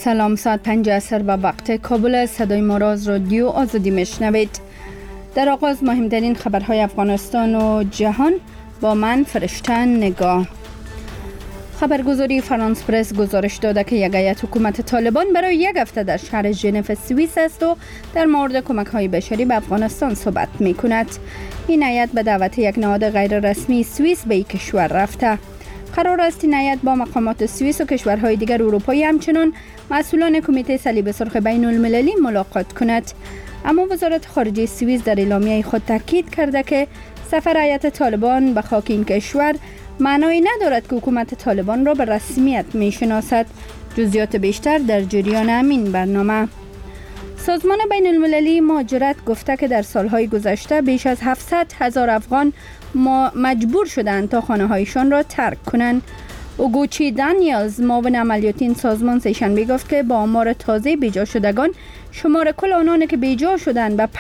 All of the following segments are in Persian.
سلام، ساعت 5 عصر به وقت کابل است. صدای ما را از رادیو آزادی میشنوید. در آغاز مهمترین خبرهای افغانستان و جهان با من فرشته نگاه. خبرگزاری فرانس پرس گزارش داده که یک هیئت حکومت طالبان برای یک هفته در شهر ژنو سوئیس است و در مورد کمک‌های بشری به افغانستان صحبت می‌کند. این هیئت به دعوت یک نهاد غیر رسمی سوئیس به این کشور رفته. قرار است این هیئت با مقامات سوئیس و کشورهای دیگر اروپایی همچنان مسئولان کمیته صلیب سرخ بین المللی ملاقات کند. اما وزارت خارجه سوئیس در اعلامیه خود تاکید کرده که سفر هیئت طالبان به خاک این کشور معنایی ندارد که حکومت طالبان را به رسمیت میشناسد. جزئیات بیشتر در جریان همین برنامه. سازمان بین المللی مهاجرت گفته که در سالهای گذشته بیش از 700,000 افغان مجبور شدند تا خانه‌هایشان را ترک کنند. اوگوچی دانیلز معاون عملیاتی این سازمان سه‌شنبه گفت که با آمار تازه بیجا شدگان شمار کل آنان که بیجا شدند به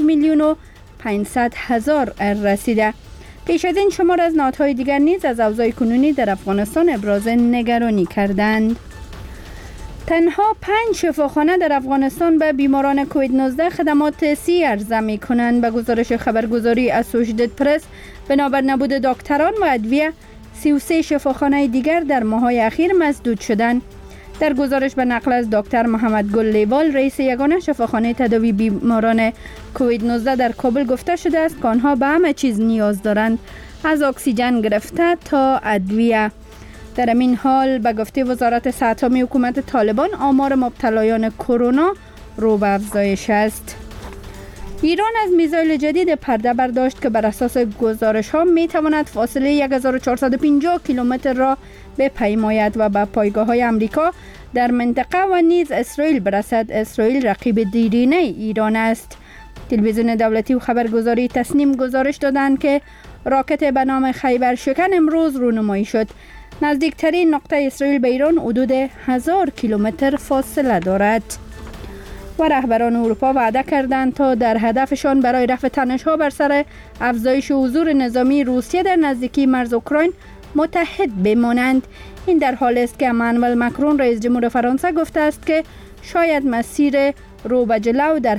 5,500,000 رسیده. پیش از این شمار از نهادهای دیگر نیز از اوضاع کنونی در افغانستان ابراز نگرانی کردند. تنها 5 شفاخانه در افغانستان به بیماران کووید 19 خدمات سی عرضه می کنند. به گزارش خبرگزاری اسوشییتد پرس بنابر نبود دکتران و ادویه 33 شفاخانه دیگر در ماه‌های اخیر مسدود شدند. در گزارش به نقل از دکتر محمد گل لیوال رئیس یگانه شفاخانه تداوی بیماران کووید 19 در کابل گفته شده است که آنها به همه چیز نیاز دارند، از اکسیژن گرفته تا ادویه. در این حال به گفته وزارت صحت عامه حکومت طالبان آمار مبتلایان کرونا رو به افزایش است. ایران از میزایل جدید پرده برداشت که بر اساس گزارش ها می تواند فاصله 1450 کیلومتر را بپیماید و به پایگاه های امریکا در منطقه و نیز اسرائیل برسد. اسرائیل رقیب دیرینه ایران است. تلویزیون دولتی و خبرگزاری تصنیم گزارش دادند که راکت به نام خیبر شکن امروز رونمایی شد. نزدیکترین نقطه اسرائیل به ایران حدود 1000 کیلومتر فاصله دارد. و رهبران اروپا وعده کردند تا در هدفشان برای رفع تنش‌ها بر سر افزایش حضور نظامی روسیه در نزدیکی مرز اوکراین متحد بمانند. این در حالی است که امانوئل مکرون رئیس جمهور فرانسه گفته است که شاید مسیر رو به جلو در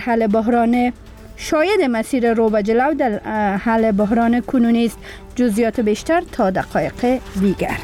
حل بحران کنونی است. جزئیات بیشتر تا دقایق دیگر.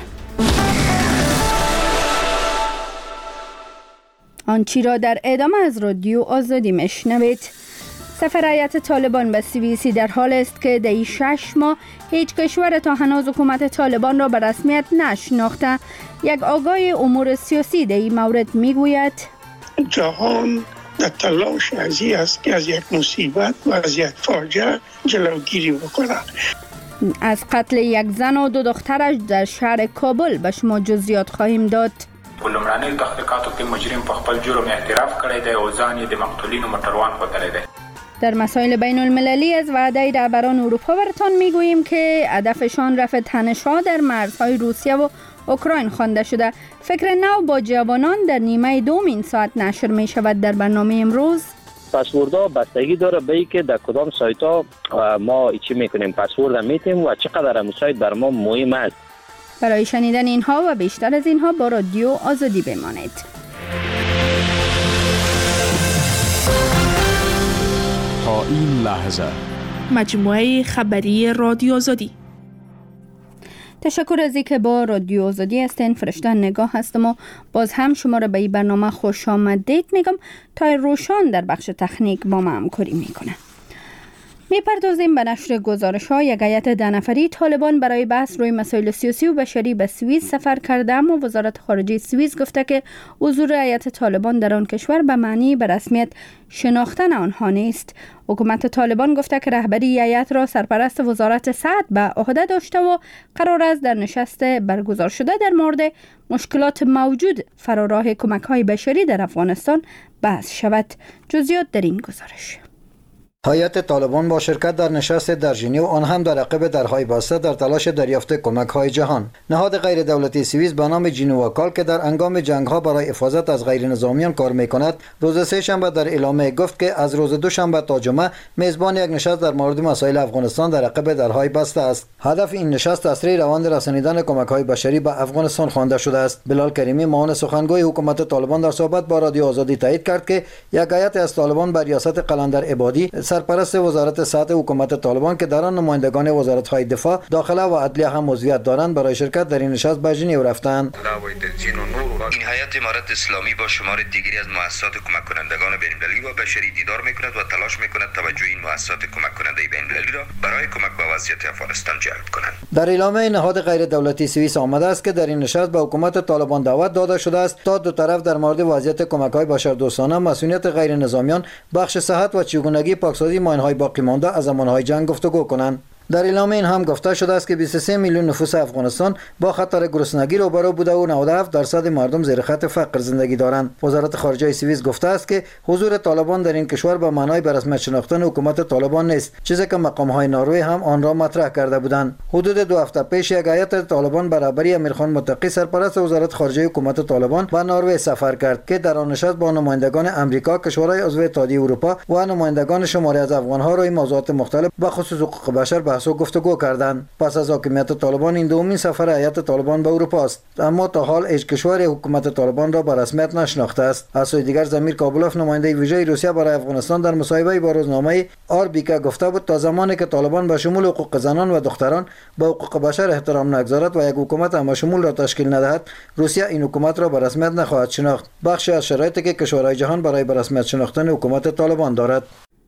آنچه را در ادامه از رادیو آزادی میشنوید. سفر هیئت طالبان به سوئیس در حال است که در 6 ماه هیچ کشور تا هنوز حکومت طالبان را به رسمیت نشناخته. یک آگاه امور سیاسی در این مورد میگوید جهان در تلاش ازی است که از یک مصیبت و از یک فاجعه جلوگیری بکنه. از قتل یک زن و 2 دخترش در شهر کابل به شما جزئیات خواهیم داد. لومړنیو تحقیقاتو کې مجرم په خپل جرم اعتراف کړی دی او ځان یې د مقتولینو موټروان ښودلی دی. در مسائل بین المللی از وعده رهبران اروپا براتان میگوییم که هدفشان رفع تنش‌ها در مرزهای روسیه و اوکراین خوانده شده. فکر نو با جوانان در نیمه دوم این ساعت نشر می شود. در برنامه امروز پسوردها بستگی داره به اینکه در کدام سایت ها ما چی میکنیم، پسورد میتیم و چقدر هم سایت بر ما مهم است. برای شنیدن اینها و بیشتر از اینها با رادیو آزادی بمانید. تا این لحظه مجموعه خبری رادیو آزادی. تشکر از اینکه با رادیو آزادی هستین. فرشته نگاه هستم و باز هم شما را به این برنامه خوش آمدید میگم. تا روشان در بخش تکنیک با ما همکاری میکنه. میپردازیم به نشر گزارش‌ها. یک هیئت 10 نفری طالبان برای بحث روی مسائل سیاسی و بشری به سوئیس سفر کرده، اما وزارت خارجه سوئیس گفته که حضور هیئت طالبان در آن کشور به معنی به رسمیت شناختن آنها نیست. حکومت طالبان گفته که رهبری هیئت را سرپرست وزارت صحت به عهده داشته و قرار است در نشست برگزار شده در مورد مشکلات موجود فراراه کمک‌های بشری در افغانستان بحث شود. جزئیات در این گزارش. هیئت طالبان با شرکت در نشست در ژنو آن هم در عقب درهای بسته در تلاش دریافت کمک‌های جهان. نهاد غیر دولتی سوئیس به نام جینواکال که در هنگام جنگ‌ها برای حفاظت از غیر نظامیان کار می‌کند، روز سه‌شنبه در اعلامیه گفت که از روز دوشنبه تا جمعه میزبان یک نشست در مورد مسائل افغانستان در عقب درهای بسته است. هدف این نشست تسریع روند رسانیدن کمک‌های بشری به افغانستان خوانده شده است. بلال کریمی معاون سخنگوی حکومت طالبان در صحبت با رادیو آزادی تایید کرد که یک هیئت از طالبان بر ریاست قلندر عبادی سرپرست وزارت صحت حکومت طالبان که در آن نمایندگان وزارت‌های دفاع، داخله و عدلیه هم عضویت دارند برای شرکت در این نشست به ژنو رفتند. این هیئت امارت اسلامی با شمار دیگری از مؤسسات کمک کنندگان بین‌المللی و بشری دیدار می‌کند و تلاش می‌کند توجه این مؤسسات کمک کننده بین‌المللی را برای کمک به وضعیت افغانستان جلب کنند. در اعلامیه نهاد غیر دولتی سوئیس آمده است که در این نشست به حکومت طالبان دعوت داده شده است تا دو طرف در مورد وضعیت کمک‌های بشردوستانه، مسئولیت غیر نظامیان، بخش صحت و چگونگی پاکسازی ماین‌های باقی مانده از زمانهای جنگ گفتگو کنند. در اعلامیه این هم گفته شده است که 23 میلیون نفوس افغانستان با خطر گرسنگی روبرو بوده و 97% مردم زیر خط فقر زندگی دارند. وزارت خارجه سوئیس گفته است که حضور طالبان در این کشور به معنای به رسمیت شناختن حکومت طالبان نیست، چیزی که مقام‌های نروژ هم آن را مطرح کرده بودند. حدود 2 هفته پیش یک هیئت طالبان برابری امیرخان متقی سرپرست وزارت خارجه حکومت طالبان به نروژ سفر کرد که در آن نشست با نمایندگان آمریکا، کشورهای عضو اتحادیه اروپا و نمایندگان شماری از افغان‌ها روی موضوعات مختلف به خصوص حقوق بشر بحث و گفتگو کردند. پس از حاکمیت طالبان این دومین سفر هیئت طالبان به اروپا است، اما تا حال هیچ کشور حکومت طالبان را به رسمیت نشناخته است. از سوی دیگر زمیر کابلوف نماینده ویژه روسیه برای افغانستان در مصاحبه با روزنامه آربیکا گفته بود تا زمانی که طالبان به شمول حقوق زنان و دختران به حقوق بشر احترام نگذارد و یک حکومت همشمول را تشکیل ندهد، روسیه این حکومت را به رسمیت نخواهد شناخت. بخشی از شرایطی که کشورهای جهان برای به رسمیت شناختن حکومت طالبان دارد.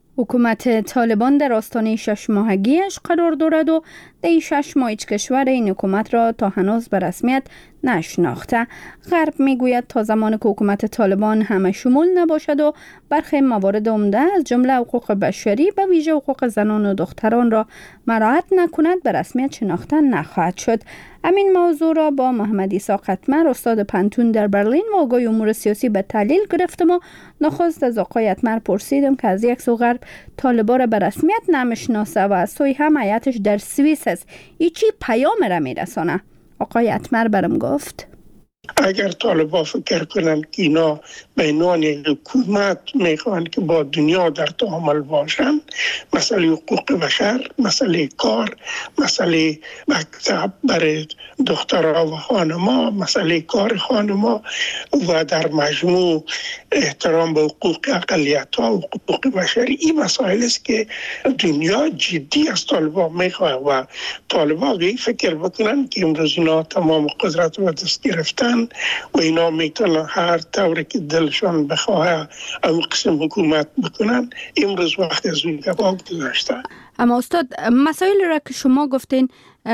حکومت طالبان در آستانه 6 ماهگیش قرار دارد و در 6 ماه هیچ کشور این حکومت را تا هنوز به رسمیت نشناخته. غرب میگوید تا زمانی که حکومت طالبان همه شمول نباشد و برخی موارد عمده از جمله حقوق بشری به ویژه حقوق زنان و دختران را مراعات نکند به رسمیت شناخته نخواهد شد. همین موضوع را با محمد عیسی قطمر استاد پنتون در برلین و آگاه امور سیاسی به تحلیل گرفتم و نخست از آقای قطمر پرسیدم که از یک سو غرب طالبان را به رسمیت نمیشناسه و از سوی هم هیئتش در سوئیس است، این چی پیام را میرسانه؟ آقای قطمر برام گفت اگر طالبان فکر کنند که اینا به عنوان حکومت میخوان که با دنیا در تعامل باشند، مسئله حقوق بشر، مسئله کار، مسئله مکتب برای دخترها و خانما، مسئله کار خانما و در مجموع احترام به حقوق اقلیت‌ها و حقوق بشری، این مسائل است که دنیا جدی از طالبان میخواد و طالبان به این فکر بکنن که امروز اینا تمام قدرت و دست گرفتن و اینا میتونن هر طوری که دلشان بخواه اون قسم حکومت بکنن. امروز وقت از اون کباب گذاشته. اما استاد، مسائل را که شما گفتین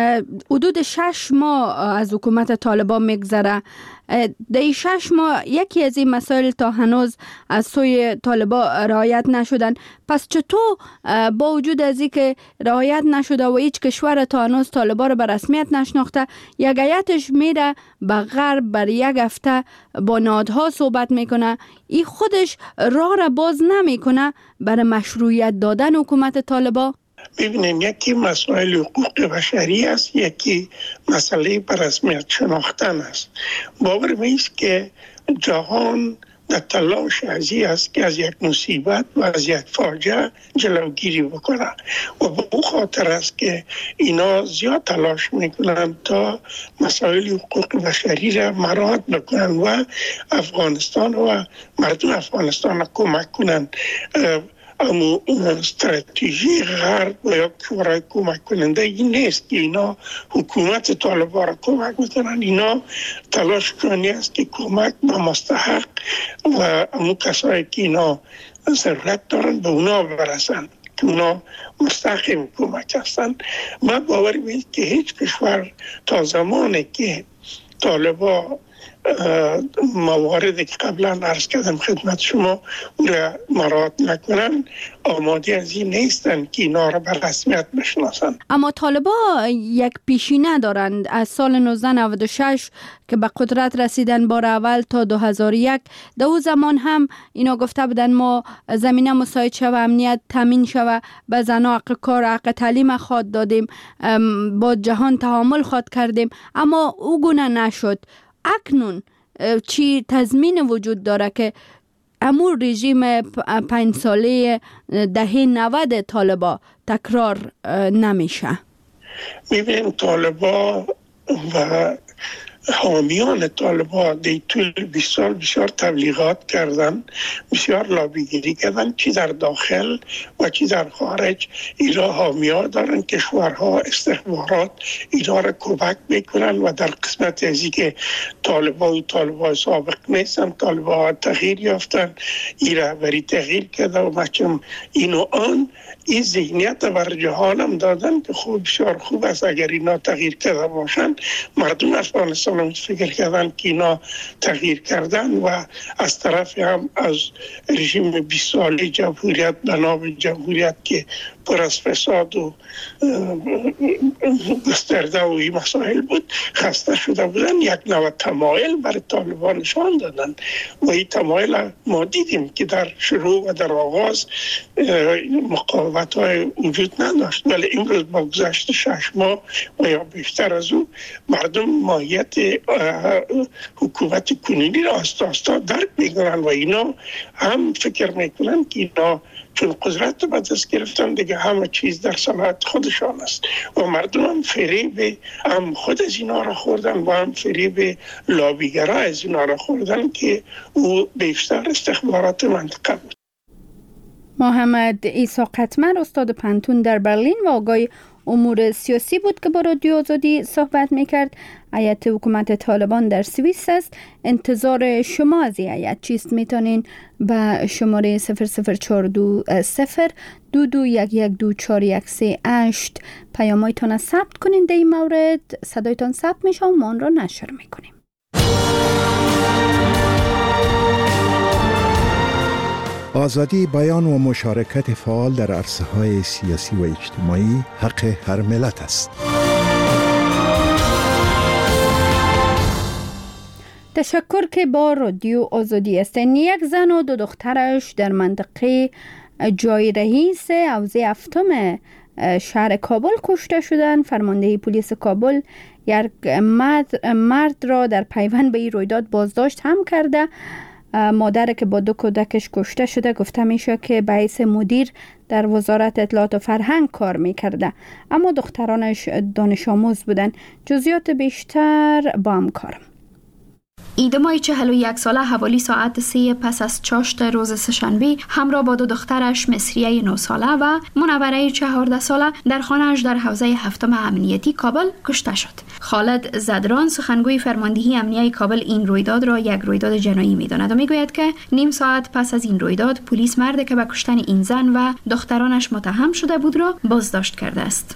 حدود 6 ماه از حکومت طالبان میگذره، در 6 ماه یکی از این مسائل تا هنوز از سوی طالبان رعایت نشدن، پس چطور با وجود از این که رعایت نشده و هیچ کشور تا هنوز طالبان را به رسمیت نشناخته، یک هیئتش میره به غرب بر یک هفته با نهادها صحبت میکنه، این خودش راه را باز نمیکنه برای مشروعیت دادن حکومت طالبان؟ ببینید، یکی مسائل حقوق بشری است، یکی مسئله به رسمیت شناختن است. باور میست که جهان در تلاش ازی است که از یک مصیبت و از یک فاجعه جلوگیری بکنه و به اون خاطر است که اینا زیاد تلاش میکنن تا مسائل حقوق بشری را مراعات بکنن و افغانستان و مردم افغانستان را کمک کنن. اما استراتژی غرب و یا کشورهای کمک کننده این نیست که اینا حکومت طالبان را کمک بکنن. اینا تلاش کنی است که کمک به مستحق و اما کسایی که اینا ضرورت دارن به اونا برسن که اونا مستحق کمک هستن. من باور می‌کنم که هیچ کشور تا زمانی که طالبان مواردی که قبلا عرض کردم خدمت شما را مراعات نکنن، آماده از این نیستن که اینا را به رسمیت بشناسن. اما طالبا یک پیشینه دارند از سال 1996 که به قدرت رسیدن بار اول تا 2001. در اون زمان هم اینا گفته بودن ما زمینه مساعد شوه، امنیت تامین شوه، به زنها حق کار، حق تعلیم خواد دادیم، با جهان تعامل خواد کردیم، اما او گونه نشد. اکنون چی تضمین وجود داره که امور رژیم 5 ساله دهه 90 طالبا تکرار نمیشه؟ میبینیم طالبا و حامیان طالبا در طول 20 سال بسیار تبلیغات کردن، بسیار لابیگیری کردن، چی در داخل و چی در خارج. اینا حامیان دارن، کشورها، استخبارات اینا را کمک میکنن و در قسمت ازی که طالبا سابق نیستن، طالبا تغییر یافتن، اینا بری تغییر کرده و مچم اینو آن این ذهنیت بر جهان هم دادن که خوب بسیار خوب است اگر اینا تغییر کرده باشن. مردم افغانستان هم فکر کردن که اینا تغییر کردن و از طرف هم از رژیم 20 ساله جمهوریت به نام جمهوریت که پر از فساد و گسترده و این مسائل بود خسته شده بودن، یک نوع تمایل برای طالبان نشان دادن و این تمایل ما دیدیم که در شروع و در آغاز مقاومت های وجود نداشت، ولی امروز با گذشت 6 ماه و یا بیشتر از او مردم ماهیت حکومت کنونی را آستا درک میکنن و اینا هم فکر میکنن که اینا چون قدرت رو به دست گرفتن دیگه همه چیز در صلاحیت خودشان است و مردم هم فریب هم خود از اینا را خوردن و هم فریب لابیگرا از اینا را خوردن که او بیشتر استخبارات منطقه بود. محمد عیسی قطمر استاد پانتون در برلین و آقای امور سیاسی بود که با رادیو آزادی صحبت میکرد. هیئت حکومت طالبان در سوئیس است. انتظار شما از این هیئت چیست؟ میتونین به شماره 00420 22112413 پیامایتان ثبت کنین. در این مورد صدایتان ثبت میشه و ما آن را نشر میکنیم. آزادی بیان و مشارکت فعال در عرصه‌های سیاسی و اجتماعی حق هر ملت است. تشکر که با رادیو آزادی هستین. یک زن و 2 دخترش در منطقه جای رئیس حوزه 7 شهر کابل کشته شدند. فرمانده پلیس کابل یک مرد را در پیوند به این رویداد بازداشت هم کرده. مادر که با 2 کودکش کشته شده گفته میشه که به حیث مدیر در وزارت اطلاعات و فرهنگ کار میکرده، اما دخترانش دانش آموز بودن. جزئیات بیشتر با همکارم. ایدمای 41 ساله حوالی ساعت 3 پس از چاشت روز سه‌شنبه همراه با 2 دخترش مصریه 9 ساله و منوره 14 ساله در خانه‌اش در حوزه 7 امنیتی کابل کشته شد. خالد زدران سخنگوی فرماندهی امنیتی کابل این رویداد را یک رویداد جنایی می‌داند و میگوید که نیم ساعت پس از این رویداد پلیس مرد که به کشتن این زن و دخترانش متهم شده بود را بازداشت کرده است.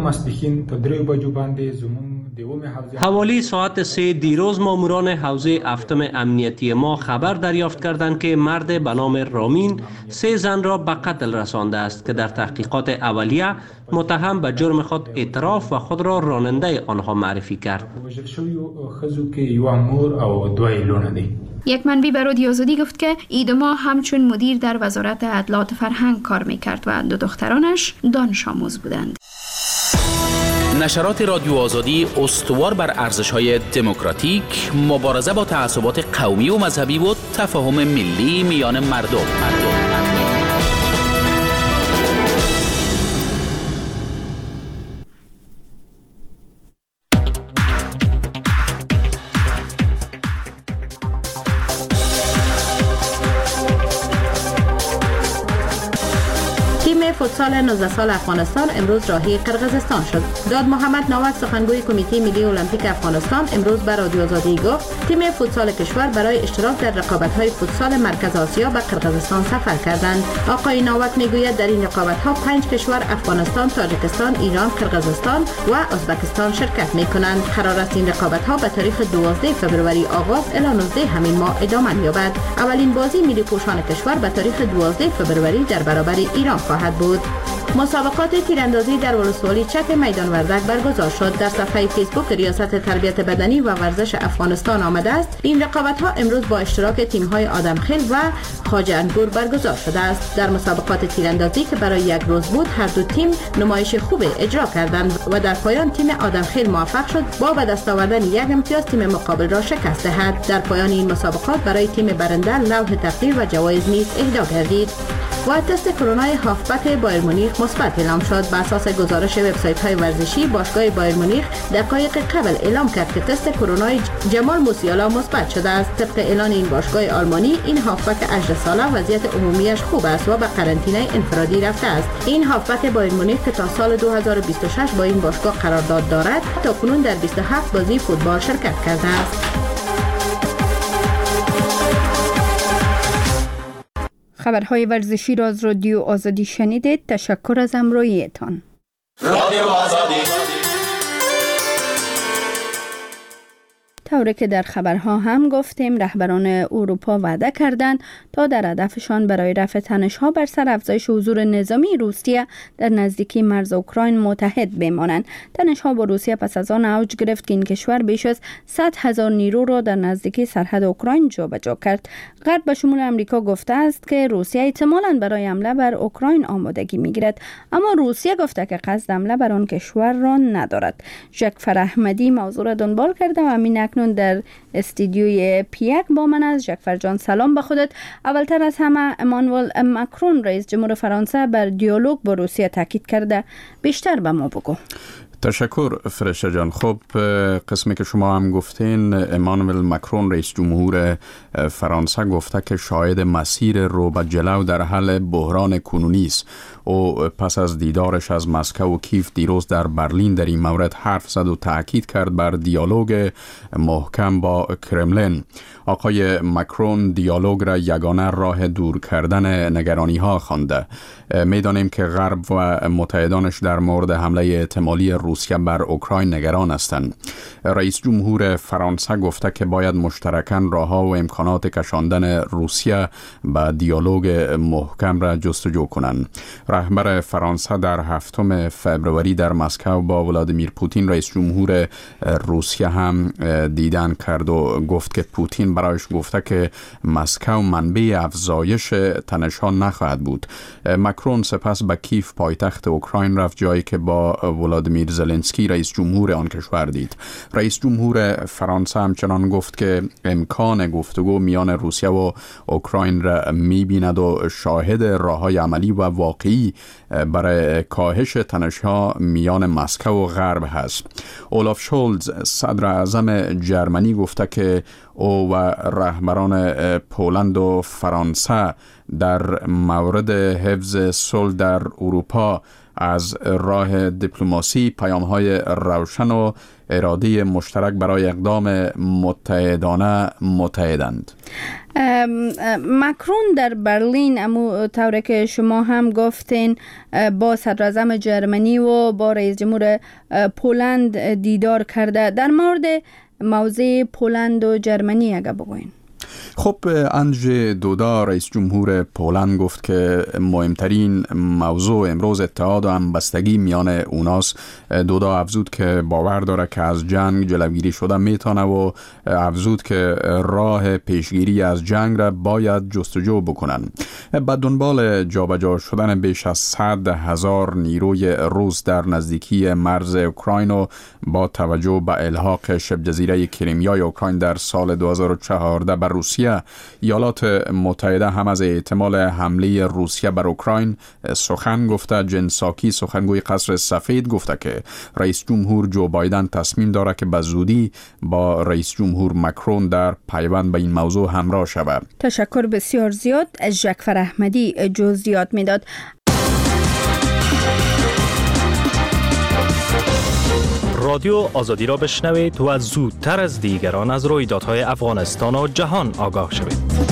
حوالی ساعت 3 دیروز ماموران حوزه 7 امنیتی ما خبر دریافت کردند که مرد به نام رامین 3 زن را به قتل رسانده است که در تحقیقات اولیه متهم به جرم خود اعتراف و خود را راننده آنها معرفی کرد. یک منبع به رادیو آزادی گفت که ایدما همچون مدیر در وزارت اطلاعات فرهنگ کار میکرد و 2 دخترانش دانش آموز بودند. نشرات رادیو آزادی استوار بر ارزش‌های دموکراتیک، مبارزه با تعصبات قومی و مذهبی و تفاهم ملی میان مردم. فوتسال فوتسال 19 سال افغانستان امروز راهی قرقیزستان شد. داد محمد ناوک سخنگوی کمیته ملی المپیک افغانستان امروز به رادیو آزادی گفت تیم فوتسال کشور برای اشتراک در رقابت‌های فوتسال مرکز آسیا به قرقیزستان سفر کردند. آقای ناوک میگوید در این رقابت‌ها 5 کشور افغانستان، تاجیکستان، ایران، قرقیزستان و ازبکستان شرکت می‌کنند. قرار است این رقابت‌ها به تاریخ 12 فوریه آغاز الی 19 همین ماه ادامه یابد. اولین بازی ملی پوشان کشور به تاریخ 12 فوریه در برابر ایران خواهد بود. مسابقات تیراندازی در ولسوالی چک میدان وردک برگزار شد. در صفحه فیسبوک ریاست تربیت بدنی و ورزش افغانستان آمده است این رقابت‌ها امروز با اشتراک تیم‌های آدمخیل و خواجه انگور برگزار شده است. در مسابقات تیراندازی که برای یک روز بود هر دو تیم نمایش خوب اجرا کردند و در پایان تیم آدمخیل موفق شد با به دست آوردن یک امتیاز تیم مقابل را شکست دهد. در پایان این مسابقات برای تیم برنده لوح تقدیر و جوایز نیز اهدا گردید. و تست کرونا هافبک بایر مونیخ مثبت اعلام شد. بر اساس گزارش وبسایت‌های ورزشی باشگاه بایر مونیخ دقایق قبل اعلام کرد که تست کرونا جمال موسیالا مثبت شده است. طبق اعلان این باشگاه آلمانی این هافبک 18 ساله وضعیت عمومیش خوب است و به قرنطینه انفرادی رفته است. این هافبک بایر مونیخ که تا سال 2026 با این باشگاه قرارداد دارد تاکنون در 27 بازی فوتبال شرکت کرده است. خبرهای ورزشی را از رادیو آزادی شنیدید. تشکر از همراهیتان. رادیو آزادی. طوری که در خبرها هم گفتیم رهبران اروپا وعده کردند تا در هدفشان برای رفع تنش‌ها بر سر افزایش حضور نظامی روسیه در نزدیکی مرز اوکراین متحد بمانند. تنش‌ها با روسیه پس از آن اوج گرفت که این کشور بیش از 100,000 نیرو را در نزدیکی سرحد اوکراین جابجا کرد. غرب به شمول آمریکا گفته است که روسیه احتمالاً برای حمله بر اوکراین آمادگی می‌گیرد، اما روسیه گفته که قصد حمله بر آن کشور را ندارد. ژاکفر احمدی موضوع را دنبال کرده و همین در استودیوی پیک با من از. ژاکفر جان سلام به خودت. اولتر از همه امانوئل ماکرون رئیس جمهور فرانسه بر دیالوگ با روسیه تاکید کرده. بیشتر به ما بگو. تشکر فرشته جان. خب قسمی که شما هم گفتین امانوئل ماکرون رئیس جمهور فرانسه گفته که شاهد مسیر رو به جلو در حل بحران کنونی است. او پس از دیدارش از مسکو و کیف دیروز در برلین در این مورد حرف زد و تاکید کرد بر دیالوگ محکم با کرملین. آقای ماکرون دیالوگ را یگانه راه دور کردن نگرانی ها خوانده. میدانیم که غرب و متحدانش در مورد حمله احتمالی روسیه بر اوکراین نگران هستند. رئیس جمهور فرانسه گفته که باید مشترکاً راه‌ها و امکانات کشاندن روسیه به دیالوگ محکم را جستجو کنند. رهبر فرانسه در 7 فوریه در مسکو با ولادیمیر پوتین رئیس جمهور روسیه هم دیدن کرد و گفت که پوتین برایش گفته که مسکو منبع افزایش تنش‌ها نخواهد بود. ماکرون سپس به کیف پایتخت اوکراین رفت، جایی که با ولادیمیر زلنسکی رئیس جمهور آن کشور دید. رئیس جمهور فرانسه همچنان گفت که امکان گفتگو میان روسیه و اوکراین را می‌بیند و شاهد راه‌های عملی و واقعی برای کاهش تنش‌ها میان مسکو و غرب هست. اولاف شولز صدر اعظم جرمنی گفته که او و رهبران پولند و فرانسه در مورد حفظ صلح در اروپا از راه دیپلماسی پیام‌های روشن و اراده مشترک برای اقدام متحدانه متحدند. ماکرون در برلین امو طوری که شما هم گفتین با صدر اعظم جرمنی و با رئیس جمهور پولند دیدار کرده. در مورد موضوع پولند و جرمنی اگه بگوین. خب اندژی دودا رئیس جمهور پولند گفت که مهمترین موضوع امروز اتحاد و همبستگی میان اوناست. دودا افزود که باور داره که از جنگ جلوگیری شده میتونه و افزود که راه پیشگیری از جنگ را باید جستجو بکنن. به دنبال جابجا شدن بیش از 100,000 نیروی روس در نزدیکی مرز اوکراین و با توجه به الحاق شبه جزیره کریمیا اوکراین در سال 2014 بر روسیه، ایالات متحده هم از احتمال حمله روسیه بر اوکراین سخن گفته. جن ساکی سخنگوی قصر سفید گفته که رئیس جمهور جو بایدن تصمیم داره که به زودی با رئیس جمهور ماکرون در پیوند به این موضوع همراه شود. تشکر بسیار زیاد از ژاکفر احمدی جزئیات میداد. رادیو آزادی را بشنوید و زودتر از دیگران از رویدادهای افغانستان و جهان آگاه شوید.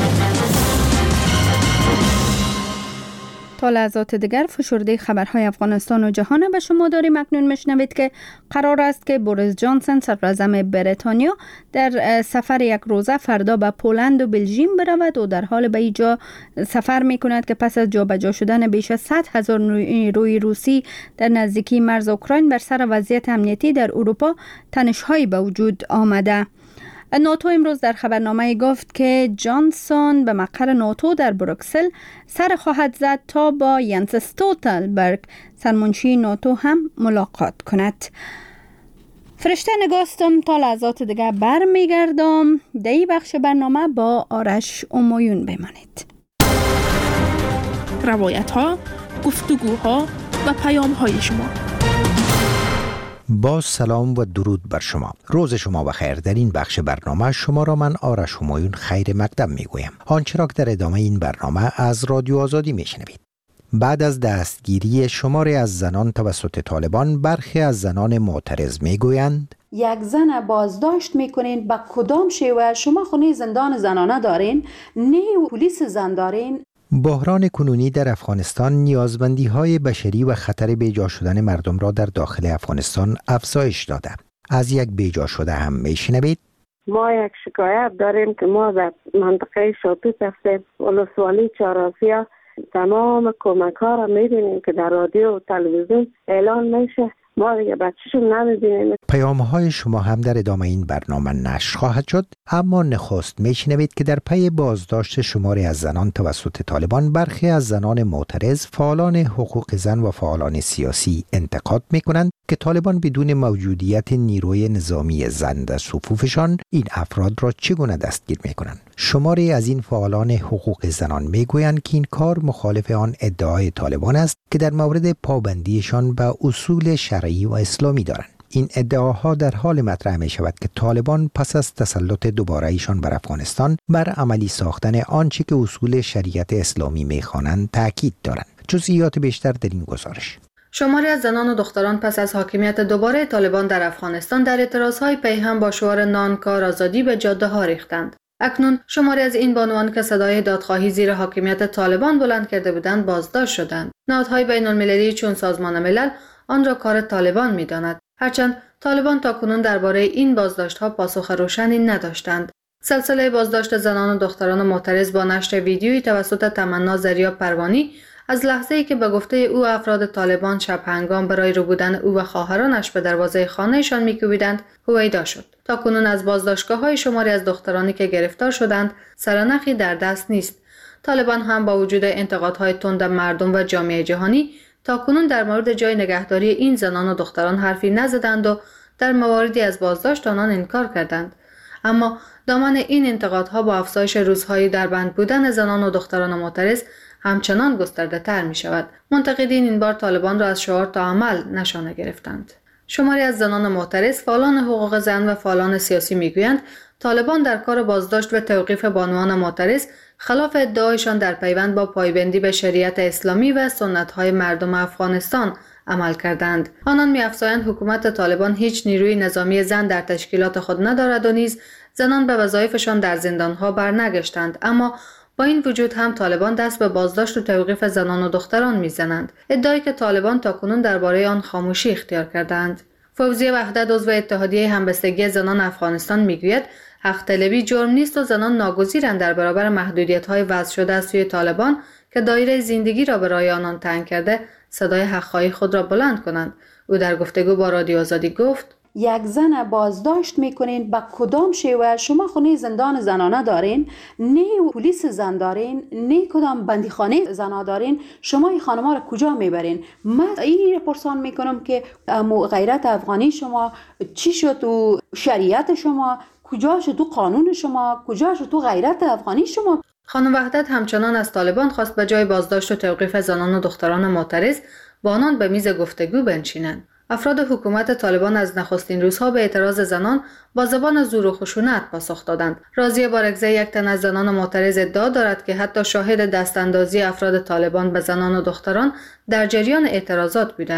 تا لحظات دیگر فشرده خبرهای افغانستان و جهان به شما داریم. اکنون میشنوید که قرار است که بوریس جانسون صدراعظم بریتانیا در سفر یک روزه فردا به پولند و بلژیم برود و در حال به اینجا سفر میکند که پس از جابجا شدن بیش از 100,000 نیروی روسی در نزدیکی مرز اوکراین بر سر وضعیت امنیتی در اروپا تنش‌هایی به وجود آمده. ناتو امروز در خبرنامه گفت که جانسون به مقر ناتو در بروکسل سر خواهد زد تا با ینس استولتنبرگ سرمنشی ناتو هم ملاقات کند. فرشته نگاستم تا لحظات دیگر برمیگردم. در این بخش برنامه با آرش امایون بمانید. روایت ها، گفتگوها و پیام های شما. با سلام و درود بر شما. روز شما بخیر. در این بخش برنامه شما را من آرش همایون خیر مقدم میگویم. آنچه را که در ادامه این برنامه از رادیو آزادی میشنوید. بعد از دستگیری شماری از زنان توسط طالبان، برخی از زنان معترض میگویند یک زن بازداشت میکنین با کدام شیوه؟ شما خونه زندان زنانه دارین، نه پلیس زن دارین. بحران کنونی در افغانستان نیازمندی‌های بشری و خطر بیجا شدن مردم را در داخل افغانستان افزایش داده. از یک بیجا شده هم میشنوید. ما یک شکایت داریم که ما در منطقه شاپیت هستیم، ولسوالی چهارآسیا، تمام کمک ها را میبینیم که در رادیو و تلویزیون اعلان میشه، ما دیگه بچه‌شون نمیبینیم. پیام‌های شما هم در ادامه این برنامه نشر خواهد شد، اما نخست میشنوید که در پی بازداشت شماری از زنان توسط طالبان، برخی از زنان معترض، فعالان حقوق زن و فعالان سیاسی انتقاد میکنند که طالبان بدون موجودیت نیروی نظامی زن در صفوفشان این افراد را چگونه دستگیر میکنند. شماری از این فعالان حقوق زنان میگویند که این کار مخالف آن ادعای طالبان است که در مورد پابندیشان به اصول شرعی و اسلامی دارند. این ادعاها در حال مطرح می شود که طالبان پس از تسلط دوباره ایشان بر افغانستان بر عملی ساختن آنچه که اصول شریعت اسلامی می‌خوانند تاکید دارند. جزئیات بیشتر در این گزارش. شماری از زنان و دختران پس از حاکمیت دوباره طالبان در افغانستان در اعتراضهای پیهم با شعار نان کار آزادی به جاده ها ریختند. اکنون شماری از این بانوان که صدای دادخواهی زیر حاکمیت طالبان بلند کرده بودند بازداشت شدند. نهادهای بین‌المللی چون سازمان ملل آن را کار طالبان می‌داند، هرچند طالبان تاکنون درباره این بازداشت‌ها پاسخ روشنی نداشتند. سلسله بازداشت زنان و دختران معترض با نشر ویدیویی توسط تمنا زریا پروانی از لحظه‌ای که به گفته او افراد طالبان شب هنگام برای ربودن او و خواهرانش به دروازه خانه‌شان می‌کوبیدند هویدا شد. تاکنون از بازداشتگاه‌های شماری از دخترانی که گرفتار شدند سرنخی در دست نیست. طالبان هم با وجود انتقادهای تند مردم و جامعه جهانی تاکنون در مورد جای نگهداری این زنان و دختران حرفی نزدند و در مواردی از بازداشت آنان انکار کردند. اما دامن این انتقادها با افزایش روزهایی در بند بودن زنان و دختران معترض همچنان گسترده تر می شود. منتقدین این بار طالبان را از شعار تا عمل نشانه گرفتند. شماری از زنان معترض، فعالان حقوق زن و فعالان سیاسی میگویند طالبان در کار بازداشت و توقیف بانوان معترض خلاف ادعایشان در پیوند با پایبندی به شریعت اسلامی و سنت‌های مردم افغانستان عمل کردند. آنان می‌افزایند حکومت طالبان هیچ نیروی نظامی زن در تشکیلات خود ندارد و نیز زنان به وظایفشان در زندان‌ها برنگشتند، اما با این وجود هم طالبان دست به بازداشت و توقیف زنان و دختران میزنند، ادعایی که طالبان تاکنون درباره آن خاموشی اختیار کردند. فوزیه وحدت عضو اتحادیه همبستگی زنان افغانستان میگوید حق طلبی جرم نیست و زنان ناگزیرند در برابر محدودیت‌های وضع شده از سوی طالبان که دایره زندگی را برای آنان تنگ کرده صدای حق‌خواهی خود را بلند کنند. او در گفتگو با رادیو آزادی گفت یک زن بازداشت میکنین با کدام شیوه؟ شما خونه زندان زنانه دارین، نه پلیس زن دارین، نه کدام بندیخانه زنا دارین، شما این خانم‌ها را کجا میبرین؟ من این پرسان میکنم که غیرت افغانی شما چی شد و شریعت شما کجا شد، تو قانون شما کجا شد، تو غیرت افغانی شما؟ خانم وحدت همچنان از طالبان خواست به جای بازداشت و توقیف زنان و دختران معترض با آنان به میز گفتگو بنشینند. افراد حکومت طالبان از نخستین روزها به اعتراض زنان با زبان زور و خشونت پاسخ دادند. راضیه بارگزی، یک تن از زنان معترض، ادعا دارد که حتی شاهد دستاندازی افراد طالبان به زنان و دختران در جریان اعتراضات بوده است.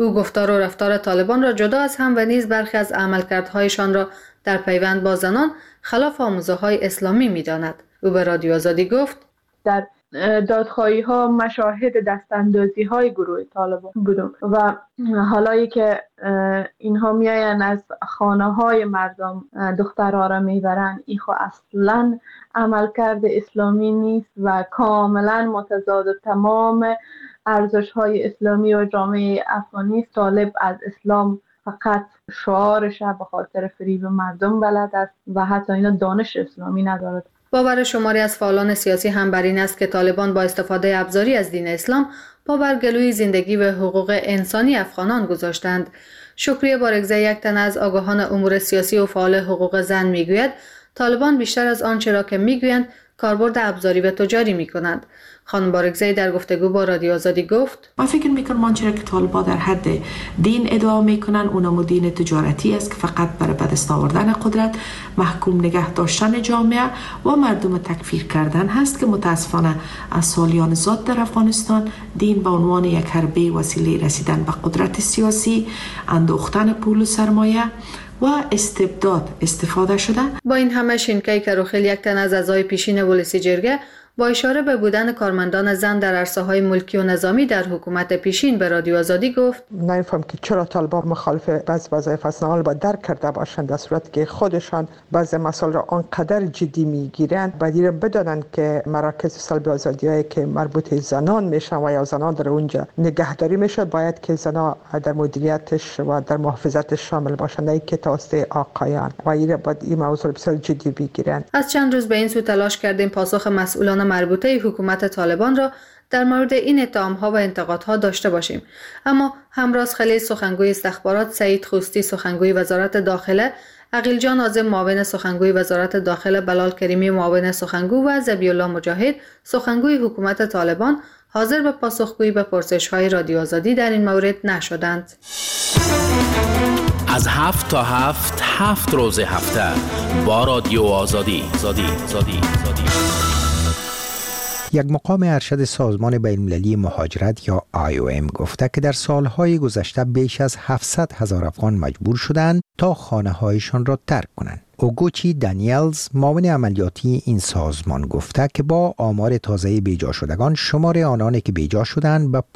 او گفتار و رفتار طالبان را جدا از هم و نیز برخی از عملکردهایشان را در پیوند با زنان خلاف آموزه‌های اسلامی می‌داند. او به رادیو آزادی گفت در دادخواهی ها مشاهد دستاندازی های گروه طالبان بودم و حالایی که اینها میاین از خانه های مردم دخترها را میبرن، این خو اصلا عملکرد اسلامی نیست و کاملا متضاد تمام ارزش های اسلامی و جامعه افغانی است. طالب از اسلام فقط شعارش به خاطر فریب مردم بلد است و حتی اینا دانش اسلامی ندارد. باور شماری از فعالان سیاسی هم بر این است که طالبان با استفاده ابزاری از دین اسلام پا بر گلوی زندگی و حقوق انسانی افغانان گذاشتند. شکریه بارگزه، یک تن از آگاهان امور سیاسی و فعال حقوق زن میگوید طالبان بیشتر از آنچه را که میگویند کاربرد ابزاری و تجاری میکنند. خانم بارگزی در گفتگو با رادیو آزادی گفت: من فکر میکنم آنچه که طالبان در حد دین ادعا میکنن اونم دین تجارتی است که فقط برای به دست آوردن قدرت، محکوم نگه داشتن جامعه و مردم تکفیر کردن هست که متاسفانه از سالیان زاد در افغانستان دین به عنوان یک حربه وسیله رسیدن به قدرت سیاسی، اندوختن پول و سرمایه و استبداد استفاده شده. با این همه شینکای کروخیل، یک تن از اعضای پیشین ولسی جرگه، با اشاره به بودن کارمندان زن در عرصه‌های ملکی و نظامی در حکومت پیشین به رادیو آزادی گفت: نمی‌فهم که چرا طالبان مخالف بعض وظایف هستند با درک کرده باشند، در صورتی که خودشان بعض مسائل را آنقدر جدی میگیرند. بدیره بدانند که مراکز سلب آزادی‌هایی که مربوط زنان میشن و یا زنان در اونجا نگهداری میشه، باید که زنان در مدیریتش و در محافظتش شامل باشند، نه که توسط آقایان، و این موضوع بسیار جدی بگیرند. از چند روز به این سو تلاش کردیم پاسخ مسئولان مربوطه حکومت طالبان را در مورد این اتهام‌ها و انتقادها داشته باشیم، اما همراز خلیل سخنگوی استخبارات، سعید خوستی سخنگوی وزارت داخله، عقیل جان عازم معاون سخنگوی وزارت داخله، بلال کریمی معاون سخنگو و ذبیح الله مجاهد سخنگوی حکومت طالبان حاضر به پاسخگویی به پرسش‌های رادیو آزادی در این مورد نشدند. از 7 تا 7 روز هفته با رادیو آزادی. یک مقام ارشد سازمان بین‌المللی مهاجرت یا IOM گفته که در سالهای گذشته بیش از 700,000 افغان مجبور شدند تا خانه‌هایشان را ترک کنند. اوگوچی دانیلز معاون عملیاتی این سازمان گفته که با آمار تازه بیجا شدگان شمار آنانی که بیجا شدند به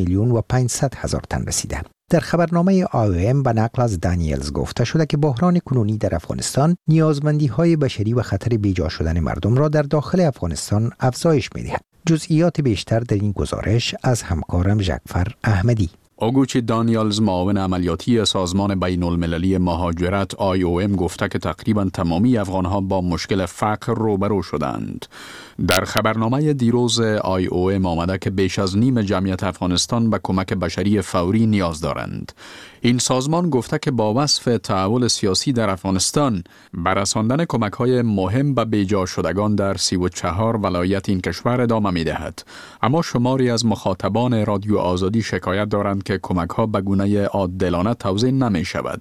5,500,000 تن رسیده. در خبرنامه IOM به نقل از دانیلز گفته شده که بحران کنونی در افغانستان نیازمندی‌های بشری و خطر بیجا شدن مردم را در داخل افغانستان افزایش می‌دهد. جزئیات بیشتر در این گزارش از همکارم جعفر احمدی. اوگوچی دانیلز معاون عملیاتی سازمان بین المللی مهاجرت IOM گفته که تقریبا تمامی افغانها با مشکل فقر روبرو شدند. در خبرنامه دیروز IOM آمده که بیش از نیم جمعیت افغانستان به کمک بشری فوری نیاز دارند. این سازمان گفته که با وصف تحول سیاسی در افغانستان برساندن کمک‌های مهم به بیجا شدگان در 34 ولایت این کشور ادامه می‌دهد. اما شماری از مخاطبان رادیو آزادی شکایت دارند که کمک‌ها به گونه عادلانه توزیع نمی‌شود.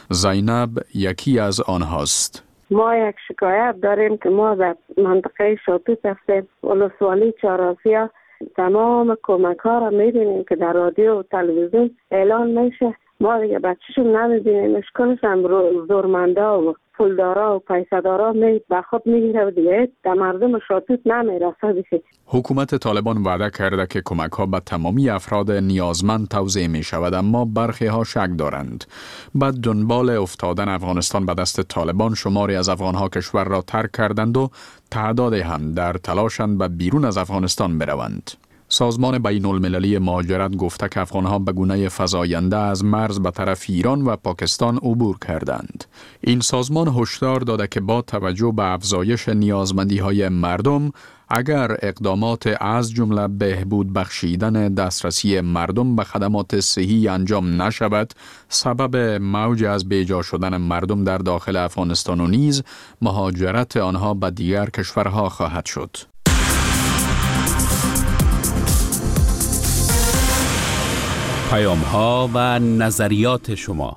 زینب یکی از آنهاست. ما یک شکایت داریم که ما در منطقه شاپیت هستیم، ولسوالی چهارآسیا، تمام کمک ها را میبینیم که در رادیو و تلویزیون اعلان میشه، ما دیگه بچه‌شون نمیبینیم. اشکالش هم زورمندا و پولدارا و پیسه‌دارا به خود میگیره و دیگه در مردم شاپیت نمیرسه دیگه. حکومت طالبان وعده کرده که کمک‌ها به تمامی افراد نیازمند توزیع می شود، اما برخی ها شک دارند. بعد دنبال افتادن افغانستان به دست طالبان شماری از افغان‌ها کشور را ترک کردند و تعدادی هم در تلاشند به بیرون از افغانستان بروند. سازمان بین المللی مهاجرت گفته که افغانها به گونه فزاینده از مرز به طرف ایران و پاکستان عبور کردند. این سازمان هشدار داده که با توجه به افزایش نیازمندی‌های مردم، اگر اقدامات از جمله بهبود بخشیدن دسترسی مردم به خدمات صحی انجام نشود، سبب موج از بیجا شدن مردم در داخل افغانستان و نیز مهاجرت آنها به دیگر کشورها خواهد شد. پیام‌ها و نظریات شما.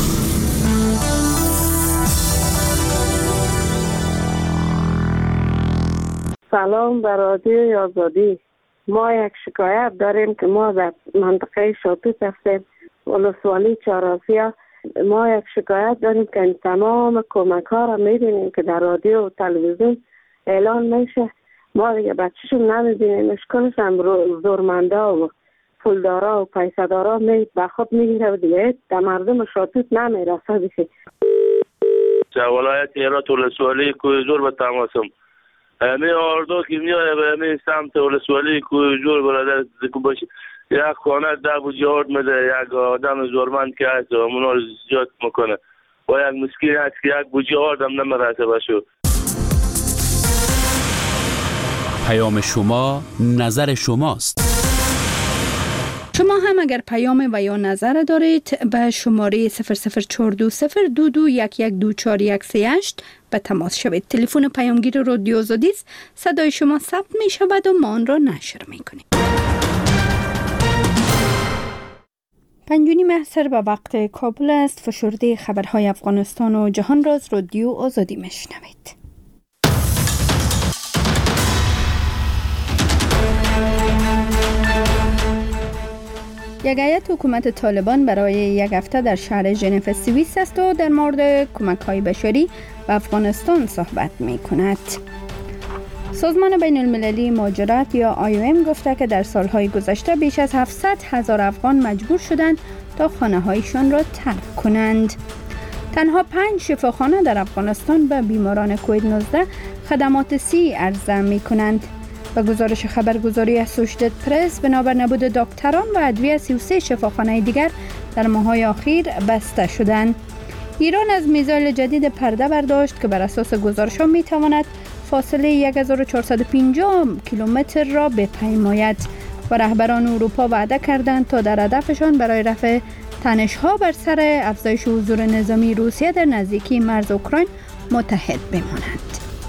سلام به رادیو آزادی. ما یک شکایت داریم که ما در منطقه شاپیت هستیم، ولسوالی چهارآسیا ما یک شکایت داریم که این تمام کمک ها را میبینیم که در رادیو و تلویزیون اعلان میشه. ما دیگه بچه‌شون نمیبینیم. اشکالش هم زورمندا و پولدارا و پیسدارا به خود میگیره و دیگه در مردم شاتوت نمیرسه دیگه. ولایت هرات ولسوالی کوی زور به تماسم همه آردو که میایه به همه سمت ولسوالی کوی زور برادر دکو باشه یک خانه ده بوجه آرد میده، یک آدم زورمند که هست و اونا رو زیاد میکنه و یک مسکین هست که یک بوجه آرد هم نمیرسه بشو. پیام شما نظر شماست. شما هم اگر پیام و یا نظر دارید به شماره 0020221124138 به تماس شوید. تلفن پیامگیر رادیو آزادی است. صدای شما ثبت می شود و ما آن را نشر می کنیم. 5:30 به وقت کابل است. فشرده خبرهای افغانستان و جهان را از رادیو آزادی می شنوید. یک هیئت حکومت طالبان برای یک هفته در شهر ژنو سوئیس است و در مورد کمک‌های بشری به افغانستان صحبت می‌کند. سازمان بین المللی مهاجرت یا IOM گفته که در سالهای گذشته بیش از 700,000 افغان مجبور شدند تا خانه‌هایشان را ترک کنند. تنها 5 شفاخانه در افغانستان به بیماران کووید 19 خدمات سی عرضه می‌کنند. و گزارش خبرگزاری اسوشییتد پرس بنابر نبود دکتران و ادویه 33 شفاخانه دیگر در ماه‌های اخیر بسته شدند. ایران از میزایل جدید پرده برداشت که بر اساس گزارش‌ها می‌تواند فاصله 1450 کیلومتر را بپیماید و رهبران اروپا وعده کردند تا در هدفشان برای رفع تنش‌ها بر سر افزایش حضور نظامی روسیه در نزدیکی مرز اوکراین متحد بمانند.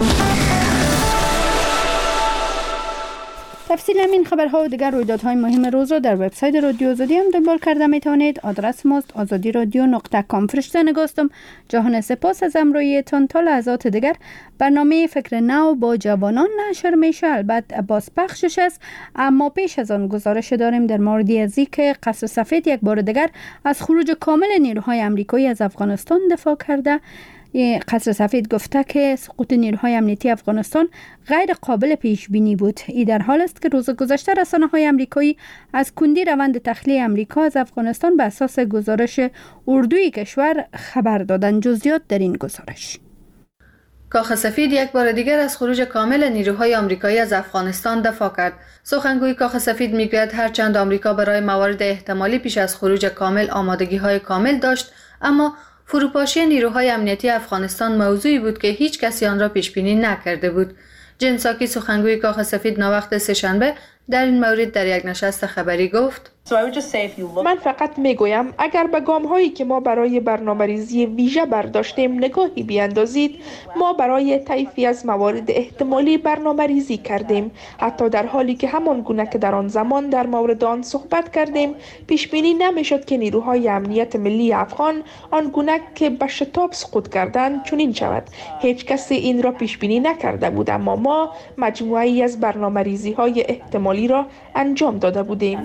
تفصیل همین خبرها و دیگر رویدادهای مهم روز را در وبسایت رادیو آزادی هم دنبال کرده میتوانید. آدرس ماست azadiradyo.com. فرشته نگاستم. جهان سپاس از همراهیتان. تا لحظات دیگر برنامه فکر نو با جوانان نشر میشه، البته باز پخشش است، اما پیش از آن گزارش داریم در مورد ازی که قصر سفید یک بار دیگر از خروج کامل نیروهای امریکایی از افغانستان دفاع کرده. قصر سفید گفته که سقوط نیروهای امنیتی افغانستان غیر قابل پیش بینی بود. این در حال است که روز گذشته رسانه‌های امریکایی از کندی روند تخلیه امریکا از افغانستان به اساس گزارش اردوی کشور خبر دادند. جزئیات در این گزارش. کاخ سفید یک بار دیگر از خروج کامل نیروهای آمریکایی از افغانستان دفاع کرد. سخنگوی کاخ سفید میگوید هرچند آمریکا برای موارد احتمالی پیش از خروج کامل آمادگی‌های کامل داشت، اما فروپاشی نیروهای امنیتی افغانستان موضوعی بود که هیچ کسی آن را پیش بینی نکرده بود. جن ساکی سخنگوی کاخ سفید ناوقت سه‌شنبه در این مورد در یک نشست خبری گفت: من فقط میگویم اگر به گام‌هایی که ما برای برنامه‌ریزی ویژه برداشتیم نگاهی بیاندازید، ما برای طیفی از موارد احتمالی برنامه‌ریزی کردیم، حتی در حالی که همان گونه که در آن زمان در مورد آن صحبت کردیم پیش بینی نمی‌شد که نیروهای امنیت ملی افغان آن گونه که به شتاب سقوط کردند چنین شود. هیچ کسی این را پیش بینی نکرده بود، اما ما مجموعه‌ای از برنامه‌ریزی‌های احتمالی را انجام داده بودیم.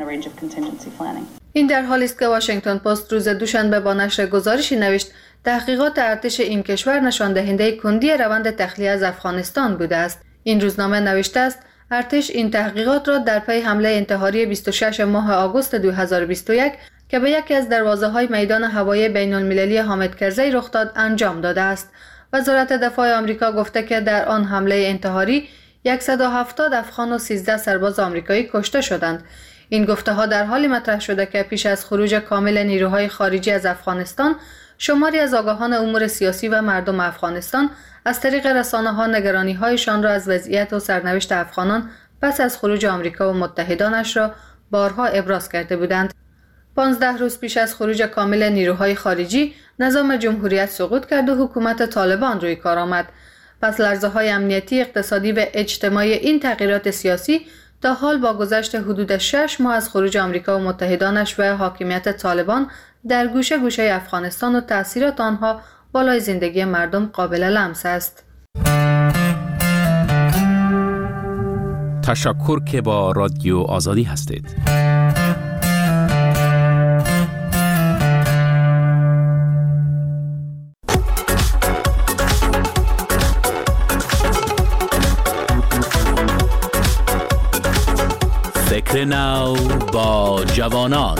این در حالی است که واشنگتن پست روز دوشنبه با نشر گزارشی نوشت تحقیقات ارتش این کشور نشان دهنده کندی روند تخلیه از افغانستان بوده است. این روزنامه نوشته است ارتش این تحقیقات را در پی حمله انتحاری 26 ماه آگوست 2021 که به یکی از دروازه‌های میدان هوایی بین‌المللی حامد کرزی رخ داد انجام داده است. وزارت دفاع آمریکا گفته که در آن حمله انتحاری 170 افغان و 13 سرباز آمریکایی کشته شدند. این گفته‌ها در حالی مطرح شده که پیش از خروج کامل نیروهای خارجی از افغانستان، شماری از آگاهان امور سیاسی و مردم افغانستان از طریق رسانه‌ها نگرانی‌هایشان را از وضعیت و سرنوشت افغانان پس از خروج آمریکا و متحدانش را بارها ابراز کرده بودند. 15 روز پیش از خروج کامل نیروهای خارجی، نظام جمهوریت سقوط کرد و حکومت طالبان روی کار آمد. پس لرزه‌های امنیتی، اقتصادی و اجتماعی این تغییرات سیاسی تا حال با گذشت حدود 6 ماه از خروج آمریکا و متحدانش و حاکمیت طالبان در گوشه گوشه افغانستان و تأثیرات آنها بالای زندگی مردم قابل لمس است. تشکر که با رادیو آزادی هستید. فکر نو با جوانان.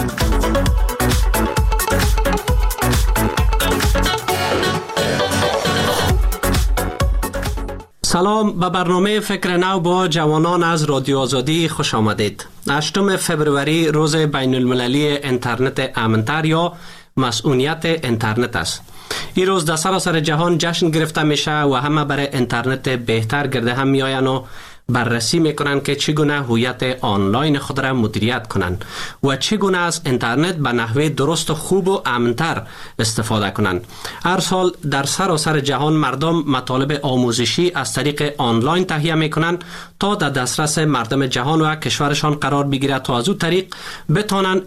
سلام، به برنامه فکر نو با جوانان از رادیو آزادی خوش آمدید. 8 فبروری روز بین المللی اینترنت امن‌تر یا مسئولیت اینترنت است. این روز در سراسر جهان جشن گرفته میشه و همه برای اینترنت بهتر گرده هم میآیند و بررسی میکنند که چگونه هویت آنلاین خود را مدیریت کنند و چگونه از اینترنت به نحوه درست و خوب و امن‌تر استفاده کنند. هر سال در سراسر جهان مردم مطالب آموزشی از طریق آنلاین تهیه میکنند تا در دسترس مردم جهان و کشورشان قرار بگیرد تا از او طریق بتوانند